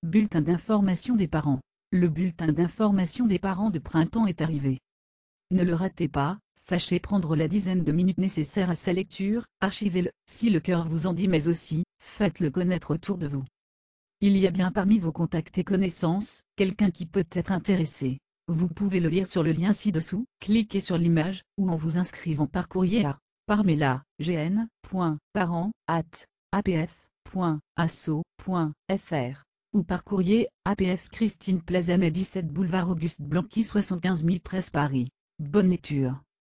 Bulletin d'information des parents. Le bulletin d'information des parents de printemps est arrivé. Ne le ratez pas, sachez prendre la dizaine de minutes nécessaires à sa lecture, archivez-le, si le cœur vous en dit, mais aussi, faites-le connaître autour de vous. Il y a bien parmi vos contacts et connaissances, quelqu'un qui peut être intéressé. Vous pouvez le lire sur le lien ci-dessous, cliquez sur l'image, ou en vous inscrivant par courrier à parmela.gn.parents@apf.asso.fr ou par courrier, APF Christine Plaza 17 boulevard Auguste Blanqui 75 013 Paris. Bonne lecture.